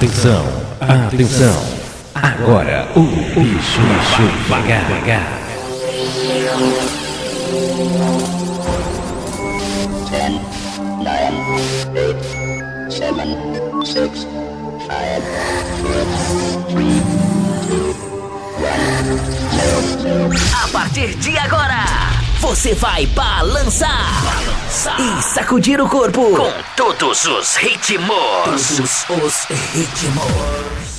Atenção, atenção. Agora o bicho vai pegar. 10, 9, 8, 7, 6, 5, 4, 3, 2, 1, 0. A partir de agora, você vai balançar e sacudir o corpo com todos os ritmos.